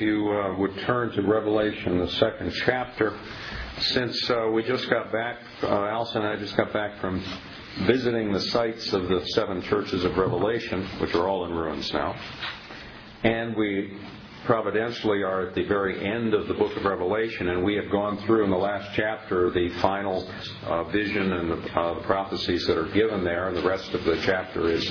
if you would turn to Revelation, the second chapter. Since we just got back, Allison and I just got back from visiting the sites of the 7 churches of Revelation, which are all in ruins now. And we providentially are at the very end of the book of Revelation, and we have gone through in the last chapter the final vision and the prophecies that are given there, and the rest of the chapter is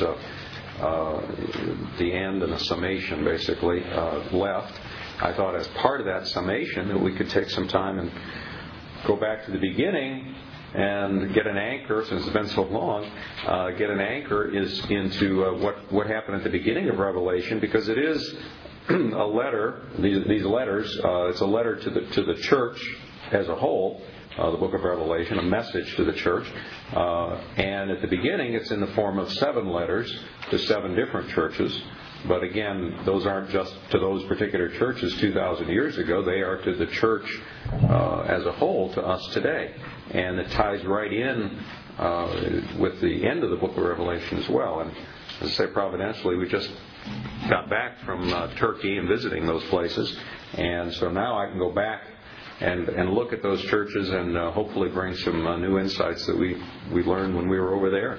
the end and a summation basically left. I thought as part of that summation that we could take some time and go back to the beginning and get an anchor, since it's been so long, get an anchor into what happened at the beginning of Revelation, because it is a letter. These letters, it's a letter to the church as a whole, the book of Revelation, a message to the church. And at the beginning, it's in the form of 7 letters to 7 different churches. But again, those aren't just to those particular churches 2,000 years ago. They are to the church as a whole, to us today. And it ties right in with the end of the book of Revelation as well. And as I say, providentially, we just got back from Turkey and visiting those places. And so now I can go back and look at those churches and hopefully bring some new insights that we learned when we were over there.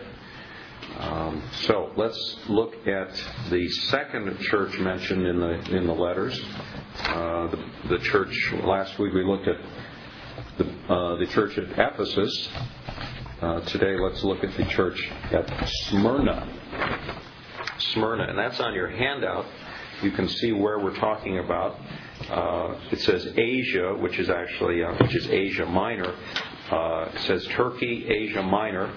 So let's look at the second church mentioned in the letters. The church, last week we looked at the church at Ephesus. Today let's look at the church at Smyrna. Smyrna, and that's on your handout. You can see where we're talking about. It says Asia, which is Asia Minor. It says Turkey, Asia Minor.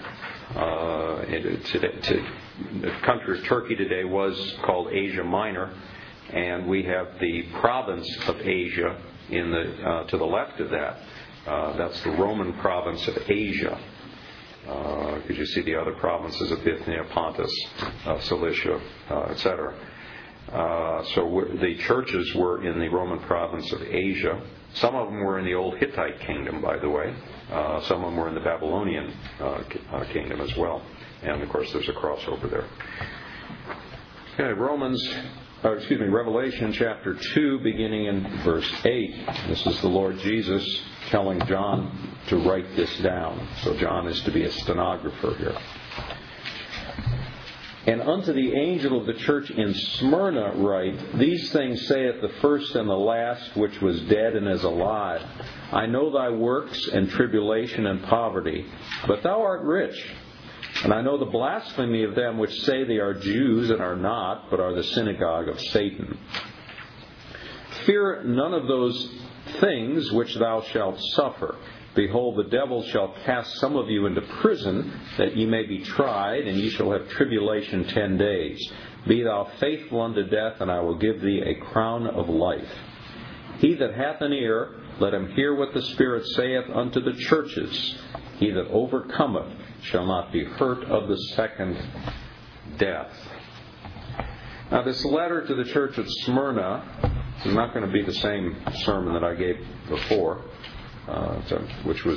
The country of Turkey today was called Asia Minor, and we have the province of Asia to the left of that. That's the Roman province of Asia. Because you see the other provinces of Bithynia, Pontus, Cilicia, etc. So the churches were in the Roman province of Asia. Some of them were in the old Hittite kingdom, by the way. Some of them were in the Babylonian kingdom as well. And of course there's a crossover there. Okay, Revelation chapter 2, beginning in verse 8. This is the Lord Jesus telling John to write this down. So John is to be a stenographer here. And unto the angel of the church in Smyrna write, These things saith the first and the last, which was dead and is alive. I know thy works and tribulation and poverty, but thou art rich. And I know the blasphemy of them which say they are Jews and are not, but are the synagogue of Satan. Fear none of those things which thou shalt suffer. Behold, the devil shall cast some of you into prison, that ye may be tried, and ye shall have tribulation 10 days. Be thou faithful unto death, and I will give thee a crown of life. He that hath an ear, let him hear what the Spirit saith unto the churches. He that overcometh shall not be hurt of the second death. Now, this letter to the church at Smyrna is not going to be the same sermon that I gave before, which was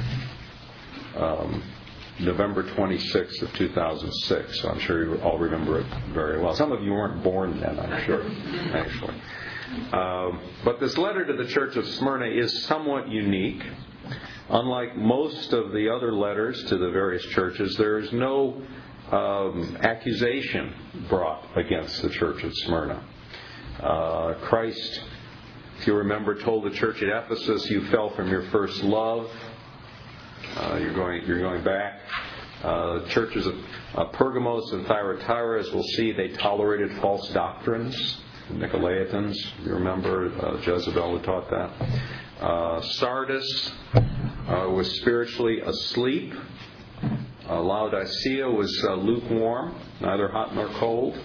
November 26th of 2006. So I'm sure you all remember it very well. Some of you weren't born then, I'm sure, actually. But this letter to the church of Smyrna is somewhat unique. Unlike most of the other letters to the various churches, there is no accusation brought against the church of Smyrna. Christ, if you remember, told the church at Ephesus, you fell from your first love. You're going back. Churches of Pergamos and Thyatira, as we'll see, they tolerated false doctrines. Nicolaitans, you remember, Jezebel had taught that. Sardis was spiritually asleep. Laodicea was lukewarm, neither hot nor cold.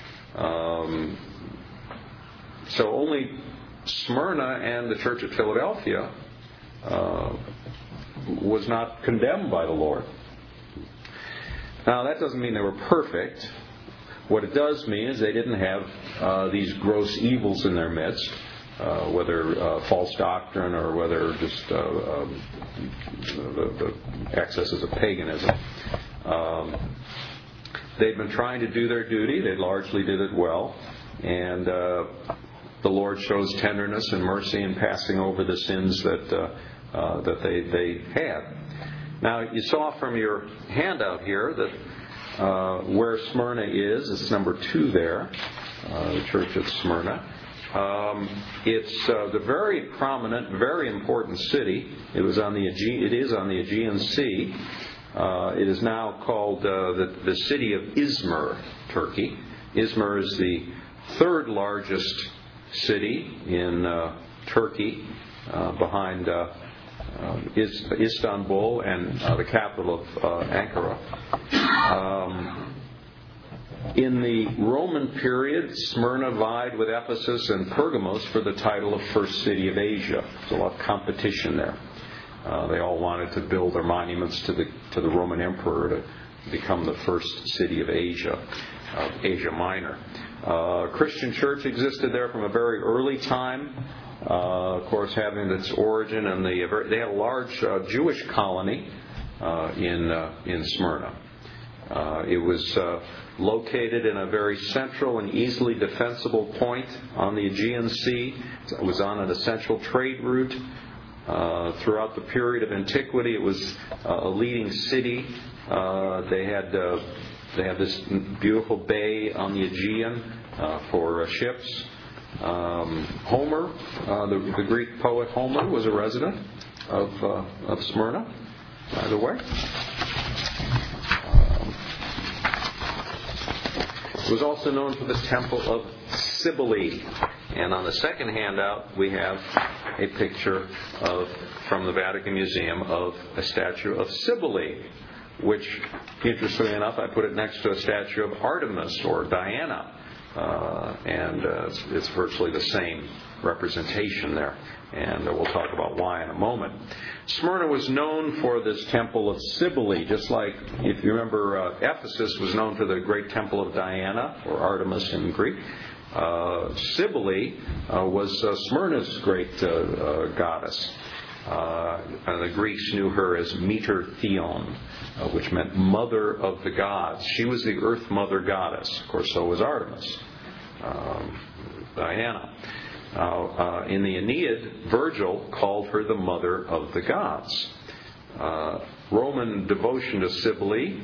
So only Smyrna and the church at Philadelphia was not condemned by the Lord. Now, that doesn't mean they were perfect. What it does mean is they didn't have these gross evils in their midst, whether false doctrine or whether just the excesses of paganism. They'd been trying to do their duty. They largely did it well. And the Lord shows tenderness and mercy in passing over the sins that they had. Now, you saw from your handout here that where Smyrna is, it's number 2 there, the church at Smyrna. It's the very prominent, very important city. It is on the Aegean Sea. It is now called the city of Izmir, Turkey. Izmir is the 3rd largest city in Turkey, behind Istanbul and the capital of Ankara. In the Roman period, Smyrna vied with Ephesus and Pergamos for the title of first city of Asia. There's a lot of competition there. They all wanted to build their monuments to the Roman emperor to become the first city of Asia Minor. Christian church existed there from a very early time. Of course, having its origin in they had a large Jewish colony in Smyrna. It was located in a very central and easily defensible point on the Aegean Sea. It was on an essential trade route. Throughout the period of antiquity, it was a leading city. They had this beautiful bay on the Aegean for ships. Homer, the Greek poet Homer, was a resident of Smyrna, by the way. It was also known for the temple of Cybele. And on the second handout, we have a picture from the Vatican Museum of a statue of Cybele, which, interestingly enough, I put it next to a statue of Artemis or Diana. And it's virtually the same representation there. And we'll talk about why in a moment. Smyrna was known for this temple of Cybele, just like, if you remember, Ephesus was known for the great temple of Diana, or Artemis in Greek. Cybele was Smyrna's great goddess. And the Greeks knew her as Meter Theon, which meant mother of the gods. She was the earth mother goddess. Of course, so was Artemis, Diana. In the Aeneid, Virgil called her the mother of the gods. Roman devotion to Cybele,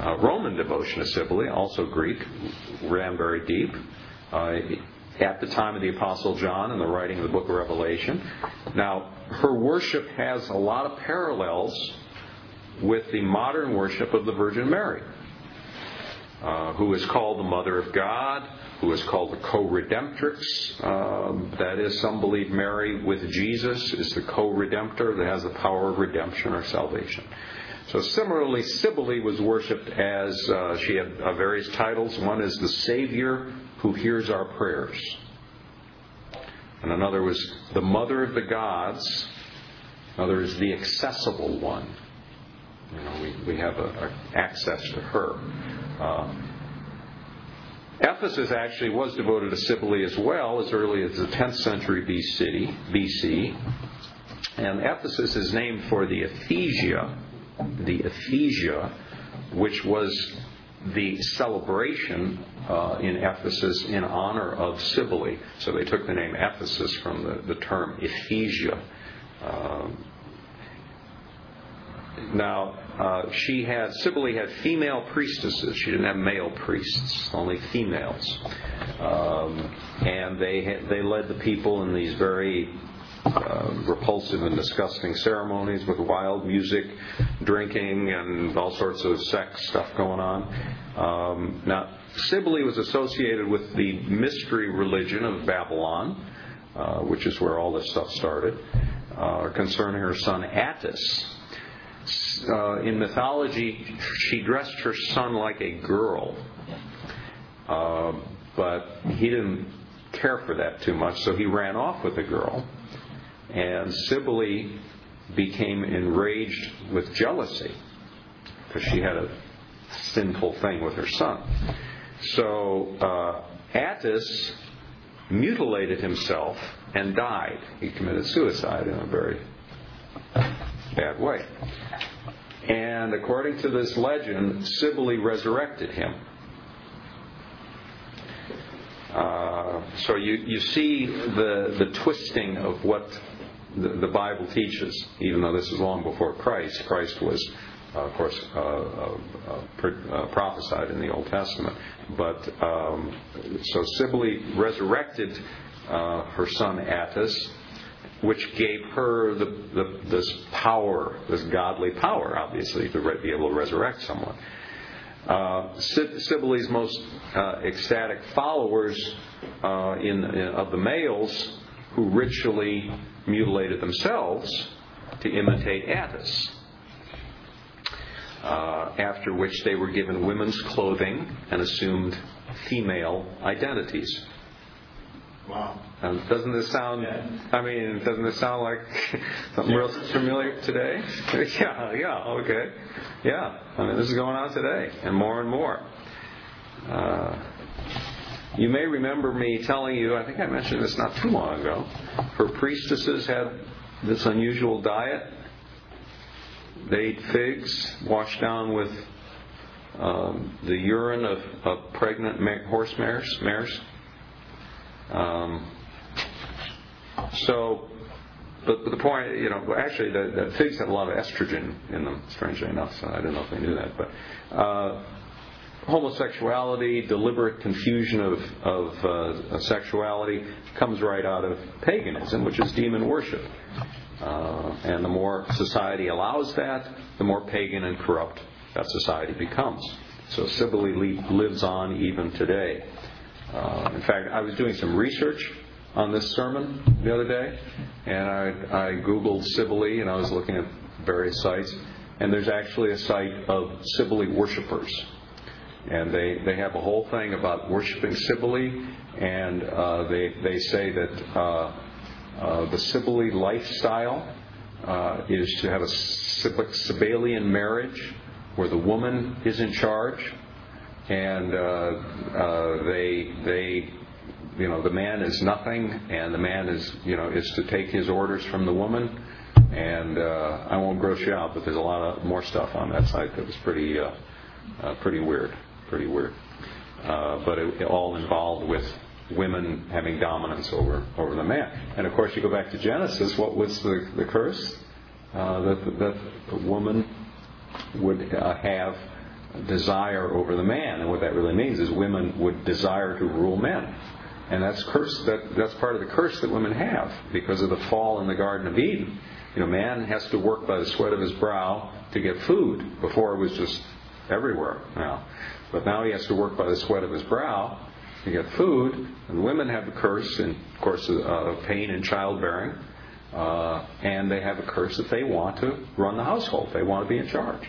also Greek, ran very deep. At the time of the Apostle John and the writing of the book of Revelation. Now, her worship has a lot of parallels with the modern worship of the Virgin Mary, who is called the Mother of God, who is called the co-redemptrix. That is, some believe Mary with Jesus is the co-redemptor that has the power of redemption or salvation. So similarly, Cybele was worshipped as, she had various titles. One is the Savior who hears our prayers. And another was the Mother of the Gods. Another is the Accessible One. We have access to her. Ephesus actually was devoted to Cybele as well, as early as the 10th century BC. And Ephesus is named for the Ephesia, which was the celebration in Ephesus in honor of Cybele. So they took the name Ephesus from the term Ephesia. Cybele had female priestesses. She didn't have male priests, only females. And they led the people in these very repulsive and disgusting ceremonies with wild music, drinking, and all sorts of sex stuff going on. Now, Cybele was associated with the mystery religion of Babylon, which is where all this stuff started, concerning her son Attis. In mythology, she dressed her son like a girl, but he didn't care for that too much, so he ran off with the girl. And Cybele became enraged with jealousy because she had a sinful thing with her son. So Attis mutilated himself and died. He committed suicide in a very bad way. And according to this legend, Cybele resurrected him. So you see the twisting of what the Bible teaches, even though this is long before Christ. Christ was, of course, prophesied in the Old Testament. But so Cybele resurrected her son Attis, which gave her this power, this godly power, obviously, to be able to resurrect someone. Cybele's most ecstatic followers of the males who ritually mutilated themselves to imitate Attis, after which they were given women's clothing and assumed female identities. Wow. Doesn't this sound? Doesn't this sound like something real familiar today? Okay. Yeah. This is going on today, and more and more. You may remember me telling you, I think I mentioned this not too long ago, her priestesses had this unusual diet. They ate figs washed down with the urine of pregnant horse mares. But the point, actually the figs have a lot of estrogen in them, strangely enough, so I don't know if they knew that. But homosexuality, deliberate confusion of sexuality comes right out of paganism, which is demon worship. And the more society allows that, the more pagan and corrupt that society becomes. So Cybele lives on even today. In fact, I was doing some research on this sermon the other day, and I Googled Cybele, and I was looking at various sites, and there's actually a site of Cybele worshipers. And they have a whole thing about worshiping Cybele, and they say that the Cybele lifestyle is to have a Cybelean marriage where the woman is in charge, and the man is nothing, and the man is to take his orders from the woman. And I won't gross you out, but there's a lot of more stuff on that site that was pretty weird. But it all involved with women having dominance over the man. And of course, you go back to Genesis. What was the curse? That the woman would have desire over the man, and what that really means is women would desire to rule men, and that's part of the curse that women have because of the fall in the Garden of Eden. Man has to work by the sweat of his brow to get food. Before it was just everywhere now, but now he has to work by the sweat of his brow to get food. And women have a curse, and of course, pain in childbearing, and they have a curse that they want to run the household. They want to be in charge.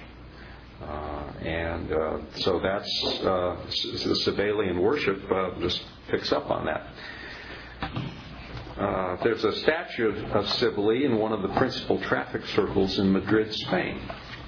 So that's the Cybelean worship just picks up on that. There's a statue of Cybele in one of the principal traffic circles in Madrid, Spain.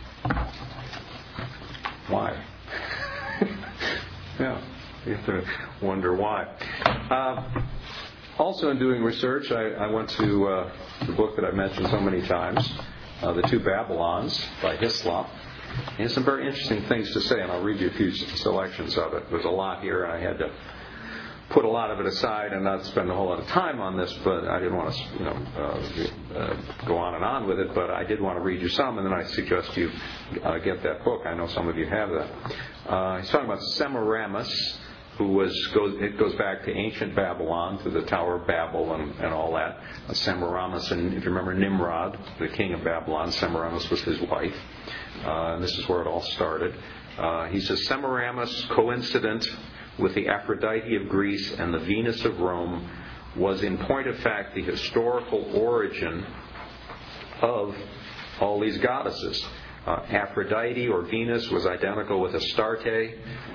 Why? Yeah, you have to wonder why. Also, in doing research, I went to the book that I've mentioned so many times, The Two Babylons by Hislop. He has some very interesting things to say, and I'll read you a few selections of it. There's a lot here, and I had to put a lot of it aside and not spend a whole lot of time on this, but I didn't want to go on and on with it, but I did want to read you some, and then I suggest you get that book. I know some of you have that. He's talking about Semiramis, it goes back to ancient Babylon, to the Tower of Babel and all that. Semiramis, and if you remember Nimrod, the king of Babylon, Semiramis was his wife. And this is where it all started. He says, Semiramis, coincident with the Aphrodite of Greece and the Venus of Rome, was in point of fact the historical origin of all these goddesses. Aphrodite or Venus was identical with Astarte.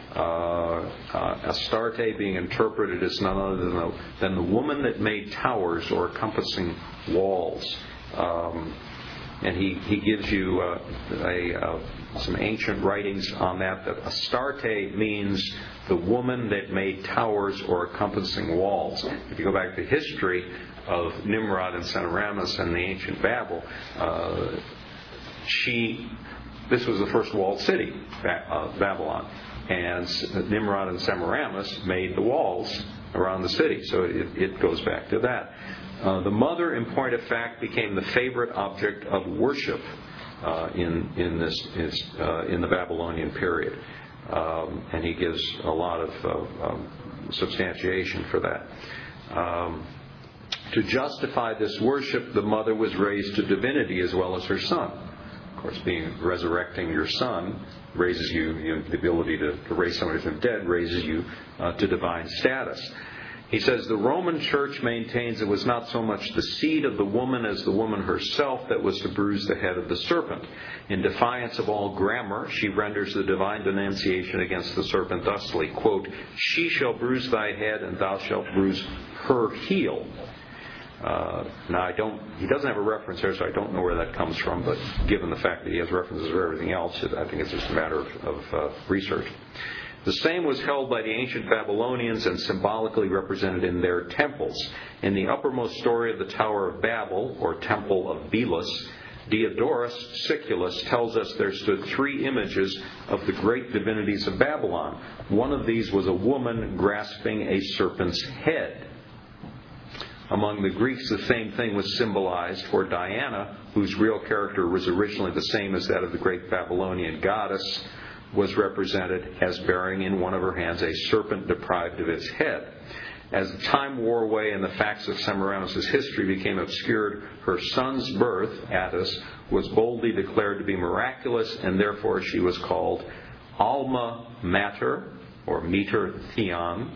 Astarte being interpreted as none other than the woman that made towers or encompassing walls. And he gives you some ancient writings on that Astarte means the woman that made towers or encompassing walls. If you go back to history of Nimrod and Semiramis and the ancient Babel, this was the first walled city, Babylon. And Nimrod and Semiramis made the walls around the city. So it goes back to that. The mother, in point of fact, became the favorite object of worship in the Babylonian period, and he gives a lot of substantiation for that. To justify this worship, the mother was raised to divinity as well as her son. Of course, resurrecting your son raises you, the ability to raise somebody from the dead raises you to divine status. He says the Roman Church maintains it was not so much the seed of the woman as the woman herself that was to bruise the head of the serpent. In defiance of all grammar, she renders the divine denunciation against the serpent thusly, quote, "She shall bruise thy head, and thou shalt bruise her heel." Now, he doesn't have a reference here, so I don't know where that comes from, but given the fact that he has references for everything else, I think it's just a matter of research. The same was held by the ancient Babylonians and symbolically represented in their temples. In the uppermost story of the Tower of Babel, or Temple of Belus, Diodorus Siculus tells us there stood 3 images of the great divinities of Babylon. One of these was a woman grasping a serpent's head. Among the Greeks, the same thing was symbolized for Diana, whose real character was originally the same as that of the great Babylonian goddess, was represented as bearing in one of her hands a serpent deprived of its head. As time wore away and the facts of Semiramis' history became obscured, her son's birth, Attis, was boldly declared to be miraculous, and therefore she was called Alma Mater, or Meter Theon,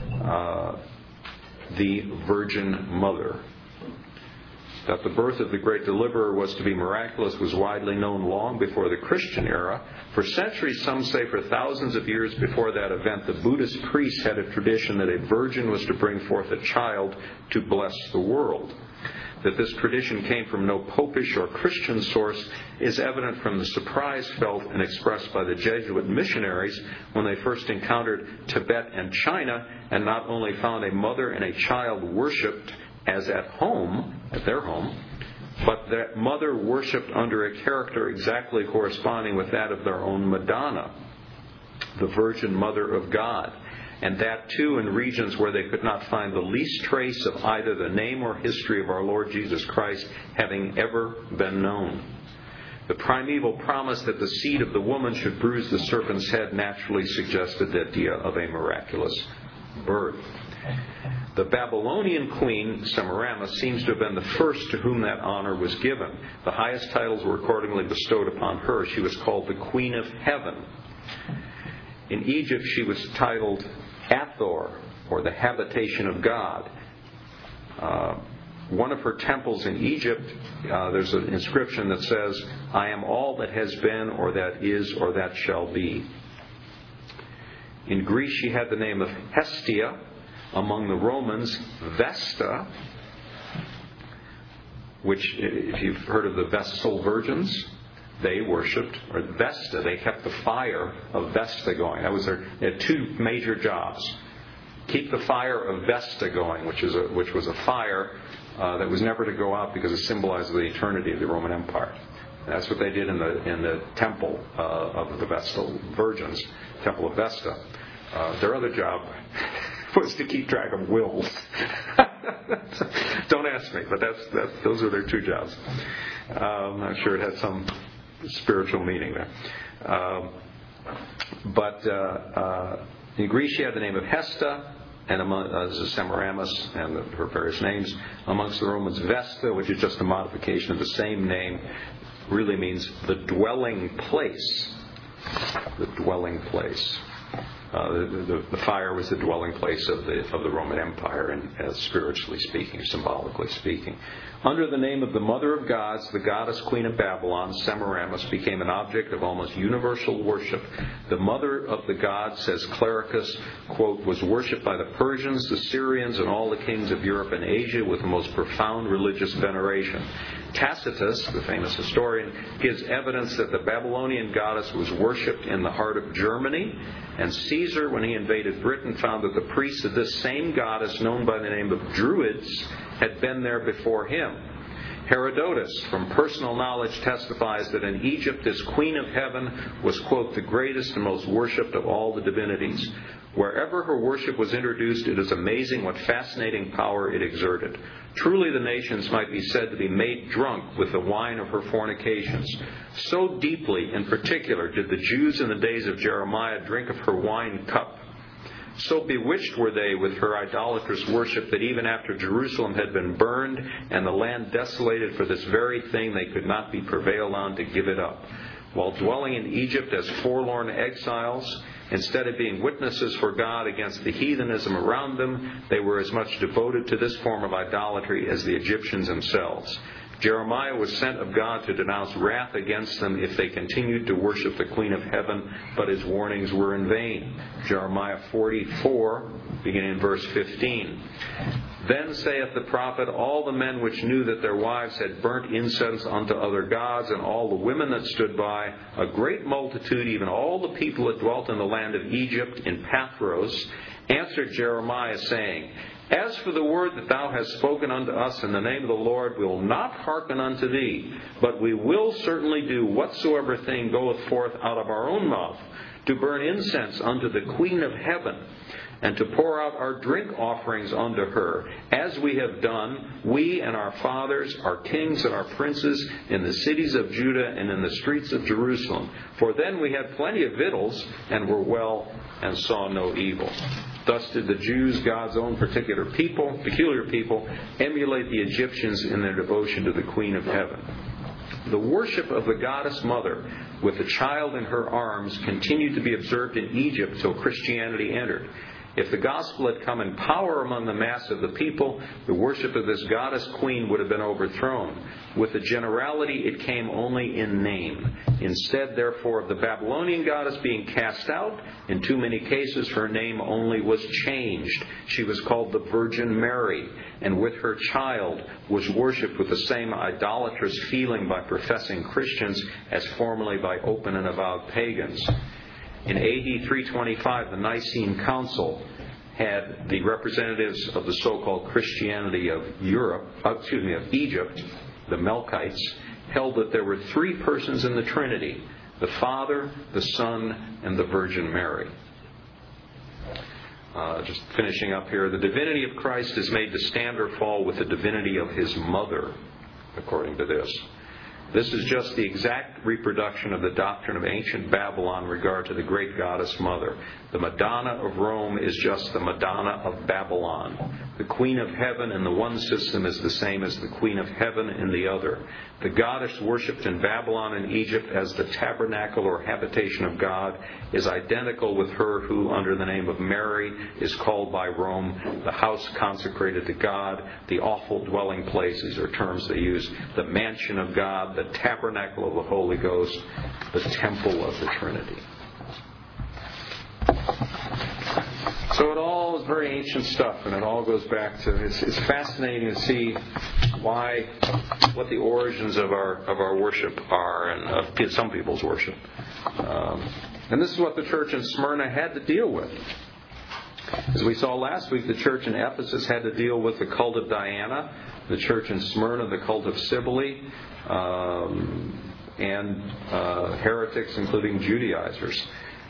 the Virgin Mother. That the birth of the great deliverer was to be miraculous was widely known long before the Christian era. For centuries, some say for thousands of years before that event, the Buddhist priests had a tradition that a virgin was to bring forth a child to bless the world. That this tradition came from no popish or Christian source is evident from the surprise felt and expressed by the Jesuit missionaries when they first encountered Tibet and China and not only found a mother and a child worshipped as at their home, but that mother worshipped under a character exactly corresponding with that of their own Madonna, the Virgin Mother of God, and that too in regions where they could not find the least trace of either the name or history of our Lord Jesus Christ having ever been known. The primeval promise that the seed of the woman should bruise the serpent's head naturally suggested the idea of a miraculous birth. The Babylonian queen, Semiramis, seems to have been the first to whom that honor was given. The highest titles were accordingly bestowed upon her. She was called the Queen of Heaven. In Egypt, she was titled Hathor, or the Habitation of God. One of her temples in Egypt, there's an inscription that says, "I am all that has been, or that is, or that shall be." In Greece, she had the name of Hestia. Among the Romans, Vesta, which, if you've heard of the Vestal Virgins, they worshipped, or Vesta, they kept the fire of Vesta going. That was they had 2 major jobs. Keep the fire of Vesta going, which was a fire that was never to go out because it symbolized the eternity of the Roman Empire. And that's what they did in the temple of the Vestal Virgins, Temple of Vesta. Their other job was to keep track of wills. Don't ask me, but those are their 2 jobs. I'm sure it had some spiritual meaning there. But in Greece, she had the name of Hesta, and among Semiramis and her various names. Amongst the Romans, Vesta, which is just a modification of the same name, really means the dwelling place. The dwelling place. The fire was the dwelling place of the Roman Empire, and spiritually speaking, symbolically speaking. Under the name of the Mother of Gods, the goddess queen of Babylon, Semiramis, became an object of almost universal worship. The Mother of the Gods, says Clericus, quote, was worshipped by the Persians, the Syrians, and all the kings of Europe and Asia with the most profound religious veneration. Tacitus, the famous historian, gives evidence that the Babylonian goddess was worshipped in the heart of Germany, and Caesar, when he invaded Britain, found that the priests of this same goddess, known by the name of Druids, had been there before him. Herodotus, from personal knowledge, testifies that in Egypt this Queen of Heaven was, quote, the greatest and most worshipped of all the divinities. Wherever her worship was introduced, it is amazing what fascinating power it exerted. Truly the nations might be said to be made drunk with the wine of her fornications. So deeply, in particular, did the Jews in the days of Jeremiah drink of her wine cup. So bewitched were they with her idolatrous worship that even after Jerusalem had been burned and the land desolated for this very thing, they could not be prevailed on to give it up. While dwelling in Egypt as forlorn exiles, instead of being witnesses for God against the heathenism around them, they were as much devoted to this form of idolatry as the Egyptians themselves. Jeremiah was sent of God to denounce wrath against them if they continued to worship the Queen of Heaven, but his warnings were in vain. Jeremiah 44, beginning in verse 15. Then saith the prophet, all the men which knew that their wives had burnt incense unto other gods, and all the women that stood by, a great multitude, even all the people that dwelt in the land of Egypt, in Pathros, answered Jeremiah, saying, as for the word that thou hast spoken unto us in the name of the Lord, we will not hearken unto thee, but we will certainly do whatsoever thing goeth forth out of our own mouth, to burn incense unto the Queen of Heaven, and to pour out our drink offerings unto her, as we have done, we and our fathers, our kings and our princes, in the cities of Judah and in the streets of Jerusalem. For then we had plenty of victuals, and were well, and saw no evil. Thus did the Jews, God's own peculiar people, emulate the Egyptians in their devotion to the Queen of Heaven. The worship of the goddess mother with the child in her arms continued to be observed in Egypt till Christianity entered. If the gospel had come in power among the mass of the people, the worship of this goddess queen would have been overthrown. With the generality, it came only in name. Instead, therefore, of the Babylonian goddess being cast out, in too many cases her name only was changed. She was called the Virgin Mary, and with her child was worshipped with the same idolatrous feeling by professing Christians as formerly by open and avowed pagans. In AD 325, the Nicene Council had the representatives of the so-called Christianity of Egypt, the Melkites, held that there were three persons in the Trinity: the Father, the Son, and the Virgin Mary. Just finishing up here, the divinity of Christ is made to stand or fall with the divinity of his mother, according to this. This is just the exact reproduction of the doctrine of ancient Babylon in regard to the great goddess mother. The Madonna of Rome is just the Madonna of Babylon. The Queen of Heaven in the one system is the same as the Queen of Heaven in the other. The goddess worshipped in Babylon and Egypt as the tabernacle or habitation of God is identical with her who, under the name of Mary, is called by Rome the house consecrated to God, the awful dwelling places, or terms they use, the mansion of God, the tabernacle of the Holy Ghost, the temple of the Trinity. So it all is very ancient stuff, and it all goes back to, it's fascinating to see what the origins of our worship are, and of some people's worship. And this is what the church in Smyrna had to deal with. As we saw last week, the church in Ephesus had to deal with the cult of Diana, the church in Smyrna, the cult of Cybele, and heretics, including Judaizers.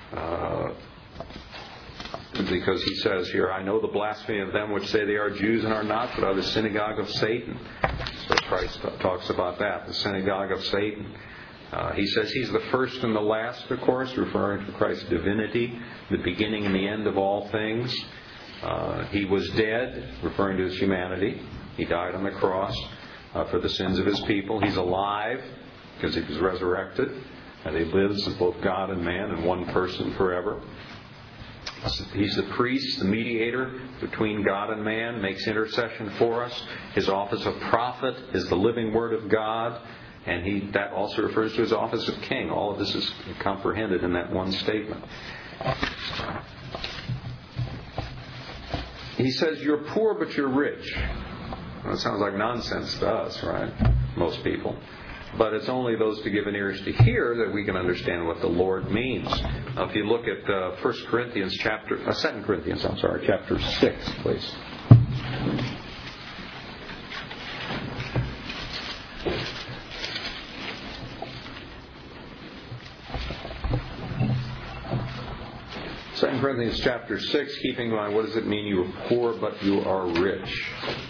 Because he says here, I know the blasphemy of them which say they are Jews and are not, but are the synagogue of Satan. So Christ talks about that, the synagogue of Satan. He says he's the first and the last, of course, referring to Christ's divinity, the beginning and the end of all things. He was dead, referring to his humanity. He died on the cross for the sins of his people. He's alive because he was resurrected, and he lives as both God and man in one person forever. He's the priest, the mediator between God and man, makes intercession for us. His office of prophet is the living word of God, and that also refers to his office of king. All of this is comprehended in that one statement. He says, you're poor but you're rich. Well, that sounds like nonsense to us, right? Most people. But it's only those to give an ears to hear that we can understand what the Lord means. Now, if you look at 2 Corinthians chapter 6, please. 2 Corinthians chapter 6, keeping in mind, what does it mean you are poor but you are rich?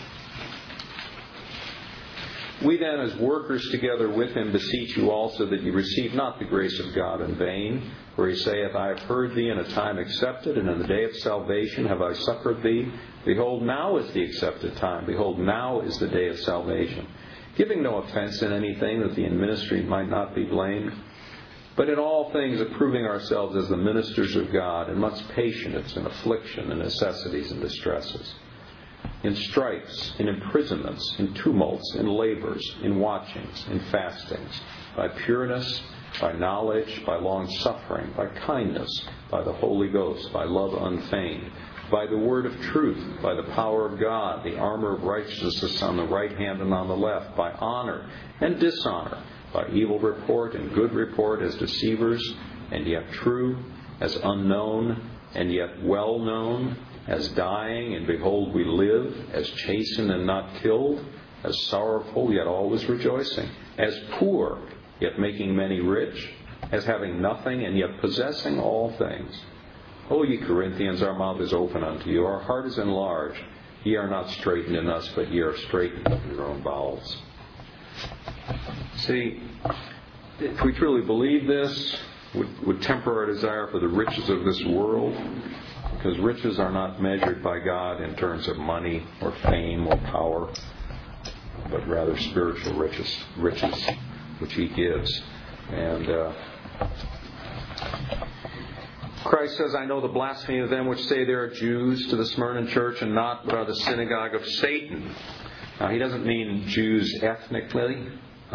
We then, as workers together with him, beseech you also that you receive not the grace of God in vain. For he saith, I have heard thee in a time accepted, and in the day of salvation have I succored thee. Behold, now is the accepted time. Behold, now is the day of salvation. Giving no offense in anything, that the ministry might not be blamed, but in all things approving ourselves as the ministers of God, in much patience and affliction and necessities and distresses, in stripes, in imprisonments, in tumults, in labors, in watchings, in fastings, by pureness, by knowledge, by long-suffering, by kindness, by the Holy Ghost, by love unfeigned, by the word of truth, by the power of God, the armor of righteousness on the right hand and on the left, by honor and dishonor, by evil report and good report, as deceivers and yet true, as unknown and yet well known, as dying and behold we live, as chastened and not killed, as sorrowful yet always rejoicing, as poor yet making many rich, as having nothing and yet possessing all things. O ye Corinthians, our mouth is open unto you, our heart is enlarged. Ye are not straitened in us, but ye are straitened in your own bowels. See, if we truly believe this, would temper our desire for the riches of this world, because riches are not measured by God in terms of money or fame or power, but rather spiritual riches which He gives. And Christ says, I know the blasphemy of them which say they are Jews to the Smyrna church, and not but are the synagogue of Satan. Now, He doesn't mean Jews ethnically.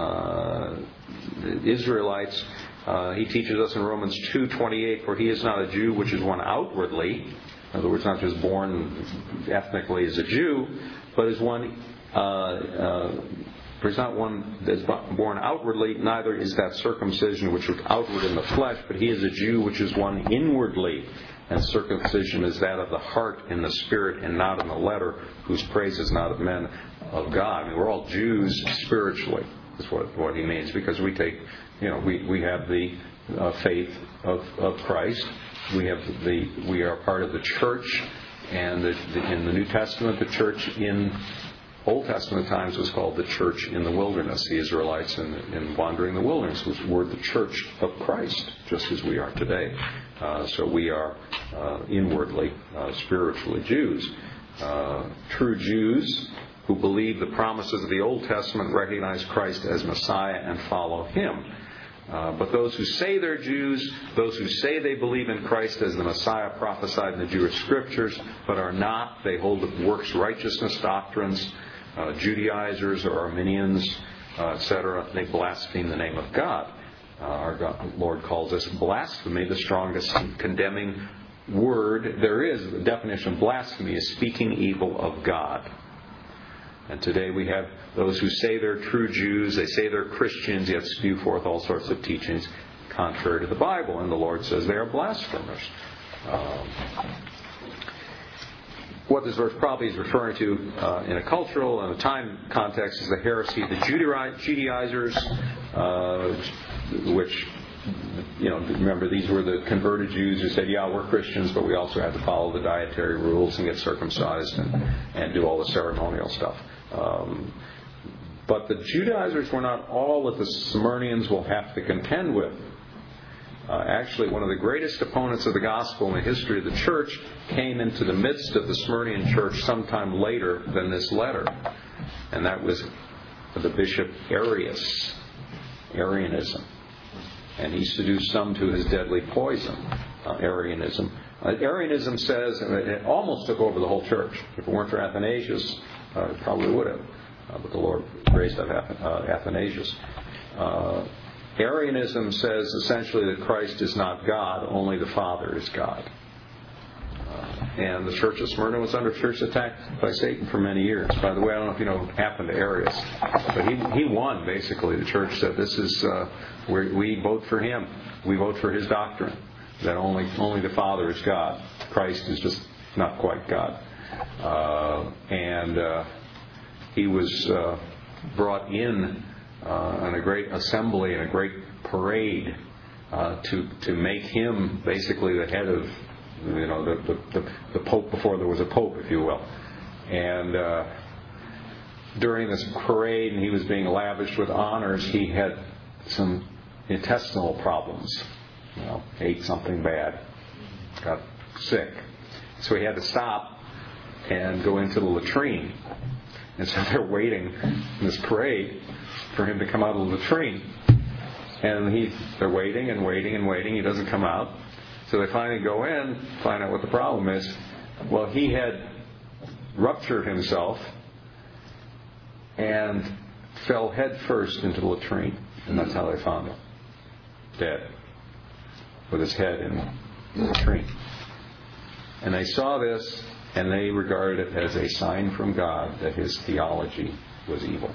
The Israelites, He teaches us in Romans 2:28, for he is not a Jew which is one outwardly. In other words, not just born ethnically as a Jew, but as one. For he's not one that is born outwardly, neither is that circumcision which is outward in the flesh, but he is a Jew which is one inwardly. And circumcision is that of the heart in the spirit and not in the letter, whose praise is not of men, of God. I mean, we're all Jews spiritually, is what he means, because we take, we have the faith of Christ. We are part of the church, and in the New Testament, the church in Old Testament times was called the church in the wilderness. The Israelites in wandering the wilderness were the church of Christ, just as we are today. So we are inwardly, spiritually Jews. True Jews who believe the promises of the Old Testament recognize Christ as Messiah and follow Him. But those who say they're Jews, those who say they believe in Christ as the Messiah prophesied in the Jewish Scriptures, but are not, they hold works righteousness doctrines, Judaizers or Arminians, etc., they blaspheme the name of God. Our Lord calls this blasphemy, the strongest condemning word there is. The definition of blasphemy is speaking evil of God. And today we have those who say they're true Jews, they say they're Christians, yet spew forth all sorts of teachings contrary to the Bible. And the Lord says they are blasphemers. What this verse probably is referring to in a cultural and a time context is the heresy of the Judaizers, which, remember, these were the converted Jews who said, yeah, we're Christians, but we also have to follow the dietary rules and get circumcised and do all the ceremonial stuff. But the Judaizers were not all that the Smyrnians will have to contend with. Actually, one of the greatest opponents of the gospel in the history of the church came into the midst of the Smyrnian church sometime later than this letter. And that was the bishop Arius, Arianism. And he seduced some to his deadly poison, Arianism. Arianism says, and it almost took over the whole church. If it weren't for Athanasius, it probably would have. But the Lord raised up Athanasius. Arianism says essentially that Christ is not God, only the Father is God. And the church of Smyrna was under fierce attack by Satan for many years. By the way, I don't know if you know what happened to Arius, but he won, basically. The church said, this is, we vote for him. We vote for his doctrine, that only the Father is God. Christ is just not quite God. And he was brought in a great assembly and a great parade to make him basically the head of the Pope before there was a Pope, if you will. And during this parade, and he was being lavished with honors, he had some intestinal problems. Ate something bad, got sick. So he had to stop and go into the latrine. And so they're waiting in this parade for him to come out of the latrine. And they're waiting and waiting and waiting. He doesn't come out. So they finally go in, find out what the problem is. Well, he had ruptured himself and fell head first into the latrine. And that's how they found him. Dead. With his head in the latrine. And they saw this, and they regarded it as a sign from God that his theology was evil.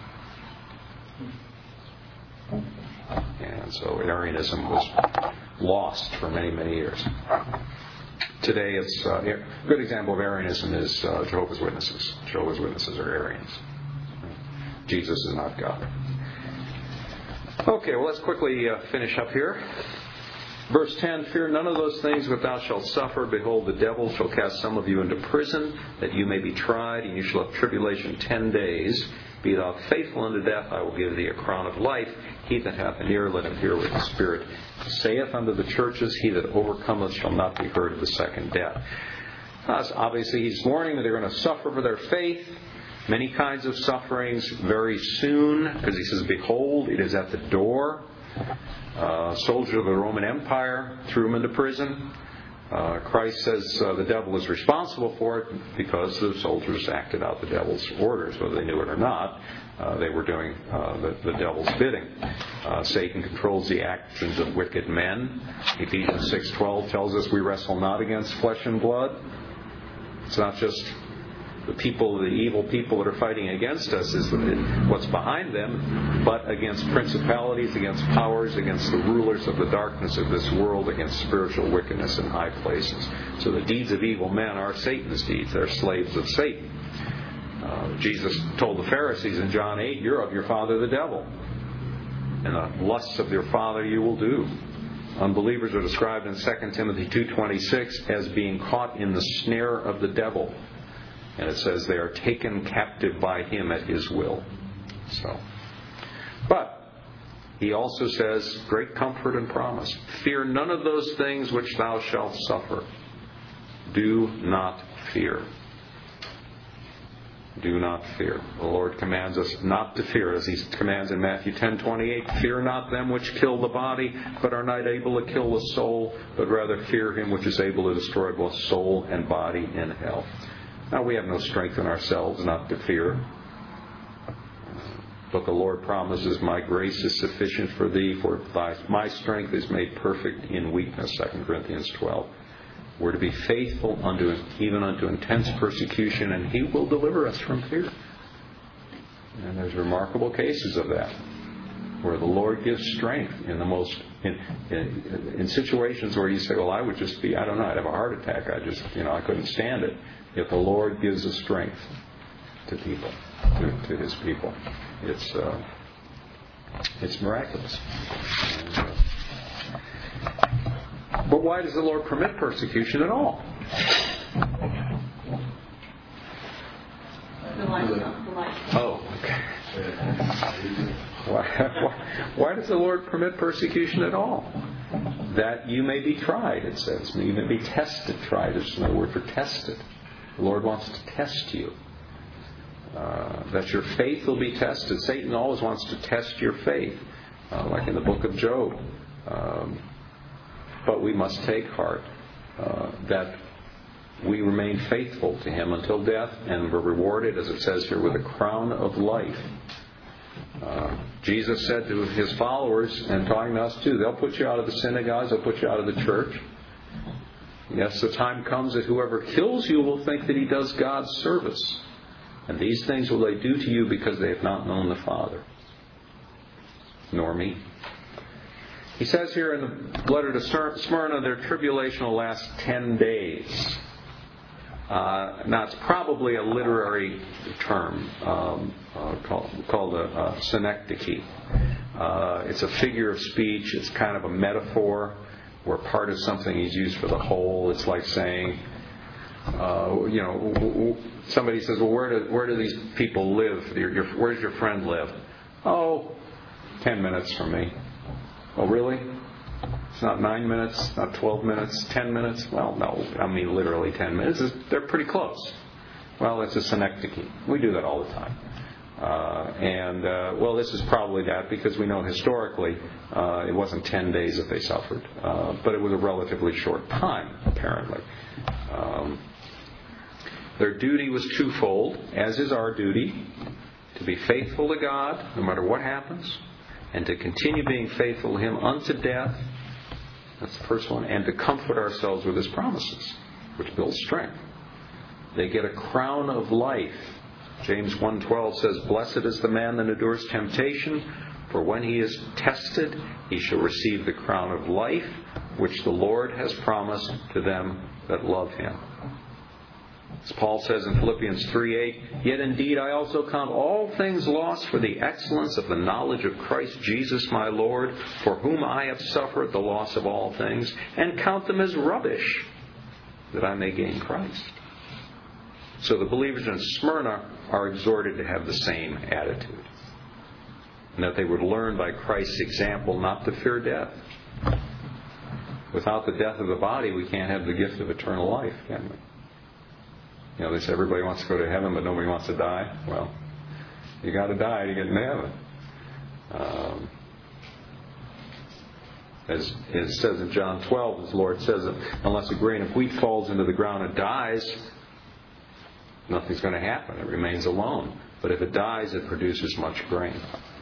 And so Arianism was lost for many, many years. Today, it's a good example of Arianism is Jehovah's Witnesses. Jehovah's Witnesses are Arians. Jesus is not God. Okay, well, let's quickly finish up here. Verse 10, fear none of those things which thou shalt suffer. Behold, the devil shall cast some of you into prison, that you may be tried, and you shall have tribulation 10 days. Be thou faithful unto death, I will give thee a crown of life. He that hath an ear, let him hear what the Spirit saith unto the churches. He that overcometh shall not be hurt of the second death. Obviously, he's warning that they're going to suffer for their faith. Many kinds of sufferings very soon, because he says, behold, it is at the door. Soldiers of the Roman Empire threw him into prison. Christ says the devil is responsible for it because the soldiers acted out the devil's orders, whether they knew it or not. They were doing the devil's bidding. Satan controls the actions of wicked men. Ephesians 6:12 tells us we wrestle not against flesh and blood. It's not just the evil people that are fighting against us is what's behind them, but against principalities, against powers, against the rulers of the darkness of this world, against spiritual wickedness in high places. So the deeds of evil men are Satan's deeds. They're slaves of Satan. Jesus told the Pharisees in John 8, you're of your father the devil, and the lusts of your father you will do. Unbelievers are described in 2 Timothy 2:26 as being caught in the snare of the devil. And it says they are taken captive by him at his will. But he also says, great comfort and promise. Fear none of those things which thou shalt suffer. Do not fear. Do not fear. The Lord commands us not to fear, as he commands in Matthew 10:28. Fear not them which kill the body, but are not able to kill the soul, but rather fear him which is able to destroy both soul and body in hell. Now, we have no strength in ourselves not to fear. But the Lord promises, my grace is sufficient for thee, for my strength is made perfect in weakness, 2 Corinthians 12. We're to be faithful even unto intense persecution, and he will deliver us from fear. And there's remarkable cases of that, where the Lord gives strength in situations where you say, well, I would just be, I'd have a heart attack. I couldn't stand it. Yet the Lord gives us strength to people, to his people. It's miraculous. But why does the Lord permit persecution at all? Oh, okay. Why does the Lord permit persecution at all? That you may be tried, it says. You may be tested, tried. There's another word for tested. The Lord wants to test you. That your faith will be tested. Satan always wants to test your faith, like in the book of Job. But we must take heart that we remain faithful to him until death, and we're rewarded, as it says here, with a crown of life. Jesus said to his followers, and talking to us too, they'll put you out of the synagogues, they'll put you out of the church. Yes, the time comes that whoever kills you will think that he does God's service. And these things will they do to you because they have not known the Father, nor me. He says here in the letter to Smyrna, their tribulation will last 10 days. Now, it's probably a literary term called a synecdoche. It's a figure of speech. It's kind of a metaphor we're part of something. He's used for the whole. It's like saying, somebody says, well, where do these people live? Where's your friend live? Oh, 10 minutes from me. Oh, really? It's not 9 minutes, not 12 minutes, 10 minutes? Well, no, I mean literally 10 minutes. They're pretty close. Well, it's a synecdoche. We do that all the time. This is probably that because we know historically it wasn't 10 days that they suffered, but it was a relatively short time, apparently. Their duty was twofold, as is our duty, to be faithful to God no matter what happens, and to continue being faithful to Him unto death. That's the first one. And to comfort ourselves with His promises, which builds strength. They get a crown of life. James 1:12 says, "Blessed is the man that endures temptation, for when he is tested, he shall receive the crown of life, which the Lord has promised to them that love Him." As Paul says in Philippians 3:8, "Yet indeed I also count all things lost for the excellence of the knowledge of Christ Jesus my Lord, for whom I have suffered the loss of all things, and count them as rubbish, that I may gain Christ." So the believers in Smyrna are exhorted to have the same attitude, and that they would learn by Christ's example not to fear death. Without the death of the body, we can't have the gift of eternal life, can we? They say everybody wants to go to heaven, but nobody wants to die. Well, you got to die to get into heaven. As it says in John 12, as the Lord says, unless a grain of wheat falls into the ground and dies, nothing's going to happen. It remains alone. But if it dies, it produces much grain.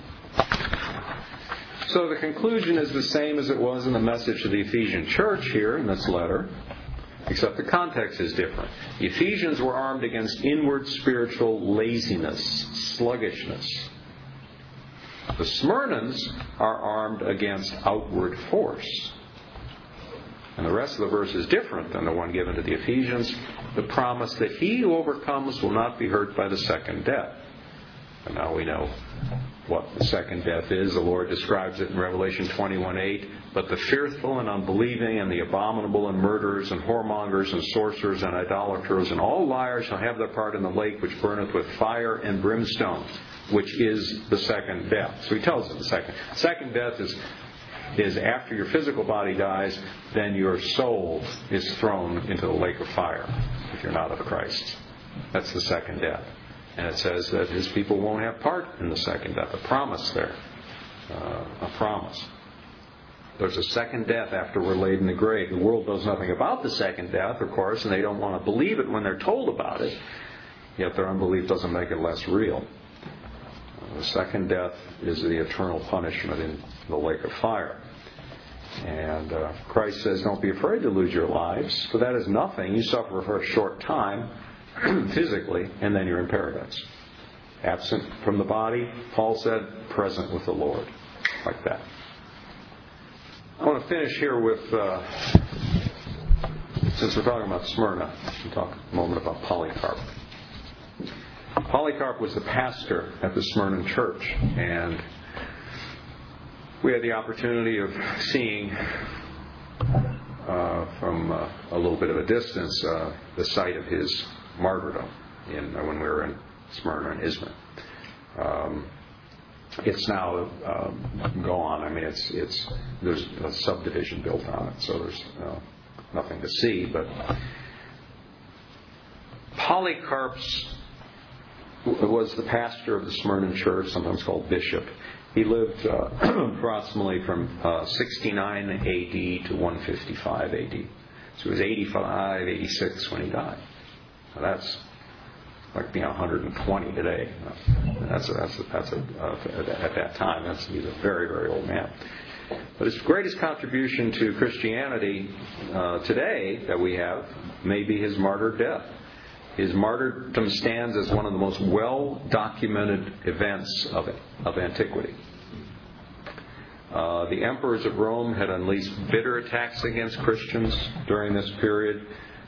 So the conclusion is the same as it was in the message to the Ephesian church here in this letter, except the context is different. The Ephesians were armed against inward spiritual laziness, sluggishness. The Smyrnans are armed against outward force. And the rest of the verse is different than the one given to the Ephesians. The promise that he who overcomes will not be hurt by the second death. And now we know what the second death is. The Lord describes it in Revelation 21:8. "But the fearful and unbelieving and the abominable and murderers and whoremongers and sorcerers and idolaters and all liars shall have their part in the lake which burneth with fire and brimstone," which is the second death. So he tells us the second death is after your physical body dies, then your soul is thrown into the lake of fire if you're not of Christ. That's the second death. And it says that His people won't have part in the second death. A promise there. A promise. There's a second death after we're laid in the grave. The world knows nothing about the second death, of course, and they don't want to believe it when they're told about it. Yet their unbelief doesn't make it less real. The second death is the eternal punishment in the lake of fire. And Christ says, don't be afraid to lose your lives, for that is nothing. You suffer for a short time, physically, and then you're in paradise. Absent from the body, Paul said, present with the Lord. Like that. I want to finish here with, since we're talking about Smyrna, we'll talk a moment about Polycarp. Polycarp was the pastor at the Smyrna church, and we had the opportunity of seeing from a little bit of a distance the site of his martyrdom when we were in Smyrna and Izmir. It's now gone. I mean, there's a subdivision built on it, so there's nothing to see. But Polycarp was the pastor of the Smyrna church, sometimes called bishop. He lived approximately from 69 A.D. to 155 A.D. So he was 85, 86 when he died. Now that's like 120 today. That's at that time. He's a very, very old man. But his greatest contribution to Christianity today that we have may be his martyr death. His martyrdom stands as one of the most well-documented events of antiquity. The emperors of Rome had unleashed bitter attacks against Christians during this period.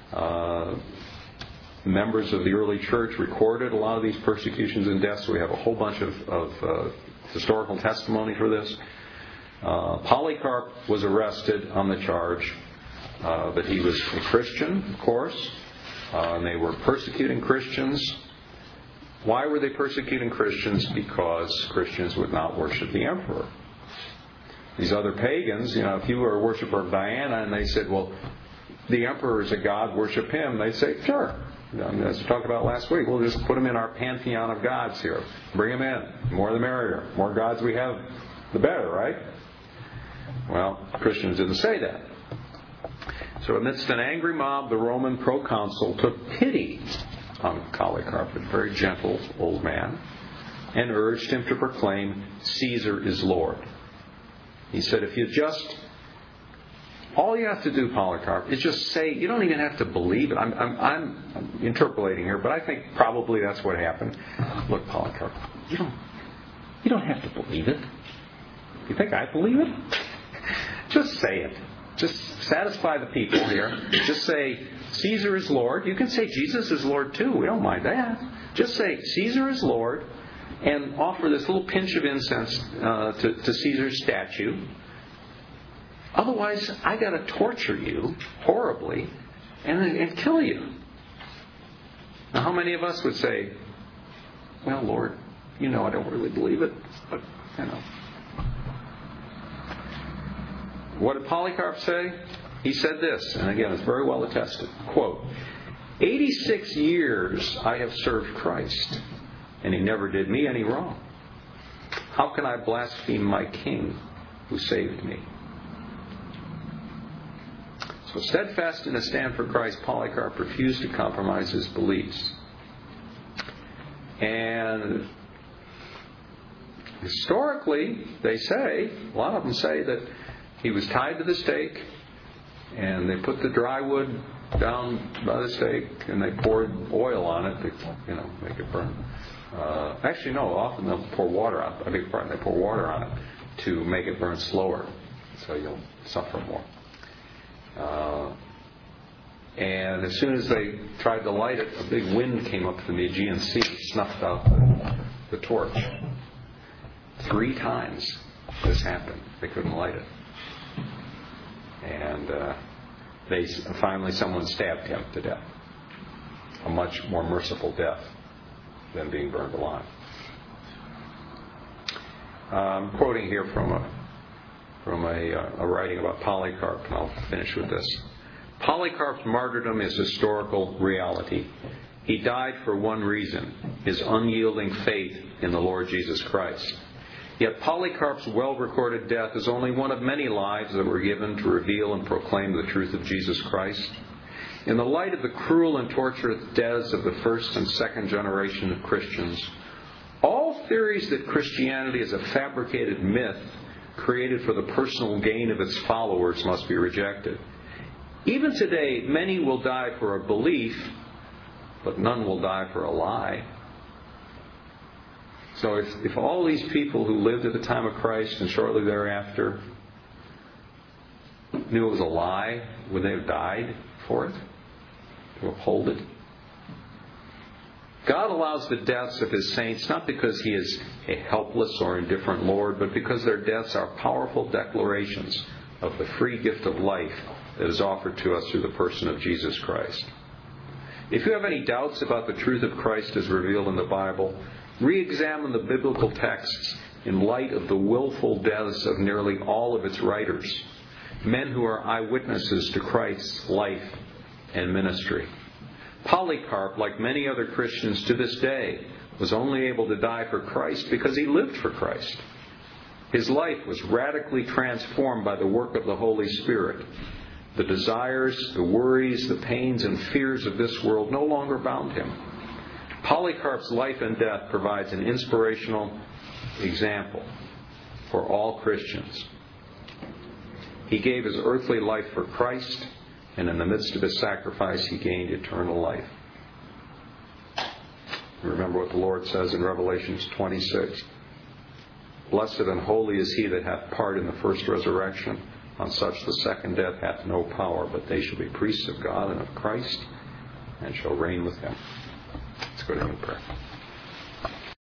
Members of the early church recorded a lot of these persecutions and deaths. So we have a whole bunch of historical testimony for this. Polycarp was arrested on the charge that he was a Christian, of course, and they were persecuting Christians. Why were they persecuting Christians? Because Christians would not worship the emperor. These other pagans, if you were a worshiper of Diana and they said, well, the emperor is a god, worship him, they'd say, sure. As we talked about last week, we'll just put him in our pantheon of gods here. Bring him in. More the merrier. The more gods we have, the better, right? Well, Christians didn't say that. So amidst an angry mob, the Roman proconsul took pity on Polycarp, a very gentle old man, and urged him to proclaim, Caesar is Lord. He said, all you have to do, Polycarp, is just say, you don't even have to believe it. I'm interpolating here, but I think probably that's what happened. Look, Polycarp, you don't have to believe it. You think I believe it? Just say it. Just satisfy the people here. Just say, Caesar is Lord. You can say Jesus is Lord too. We don't mind that. Just say, Caesar is Lord, and offer this little pinch of incense to Caesar's statue. Otherwise, I got to torture you horribly and kill you. Now, how many of us would say, well, Lord, I don't really believe it, but, What did Polycarp say? He said this, and again, it's very well attested. Quote, 86 years I have served Christ, and he never did me any wrong. How can I blaspheme my King who saved me? So steadfast in a stand for Christ, Polycarp refused to compromise his beliefs. And historically, a lot of them say that he was tied to the stake, and they put the dry wood down by the stake, and they poured oil on it to, make it burn. Actually, no. Often they'll pour water on it. I beg your pardon. They pour water on it to make it burn slower, so you'll suffer more. And as soon as they tried to light it, a big wind came up from the Aegean Sea, snuffed out the torch. 3 times this happened. They couldn't light it. And finally someone stabbed him to death. A much more merciful death than being burned alive. I'm quoting here from a writing about Polycarp, and I'll finish with this. Polycarp's martyrdom is historical reality. He died for one reason, his unyielding faith in the Lord Jesus Christ. Yet Polycarp's well-recorded death is only one of many lives that were given to reveal and proclaim the truth of Jesus Christ. In the light of the cruel and torturous deaths of the first and second generation of Christians, all theories that Christianity is a fabricated myth created for the personal gain of its followers must be rejected. Even today, many will die for a belief, but none will die for a lie. So if all these people who lived at the time of Christ and shortly thereafter knew it was a lie, would they have died for it? To uphold it? God allows the deaths of His saints not because He is a helpless or indifferent Lord, but because their deaths are powerful declarations of the free gift of life that is offered to us through the person of Jesus Christ. If you have any doubts about the truth of Christ as revealed in the Bible, re-examine the biblical texts in light of the willful deaths of nearly all of its writers, men who are eyewitnesses to Christ's life and ministry. Polycarp, like many other Christians to this day, was only able to die for Christ because he lived for Christ. His life was radically transformed by the work of the Holy Spirit. The desires, the worries, the pains and fears of this world no longer bound him. Polycarp's life and death provides an inspirational example for all Christians. He gave his earthly life for Christ, and in the midst of his sacrifice, he gained eternal life. Remember what the Lord says in Revelation 26. Blessed and holy is he that hath part in the first resurrection. On such the second death hath no power, but they shall be priests of God and of Christ, and shall reign with him. Let's go to him in prayer.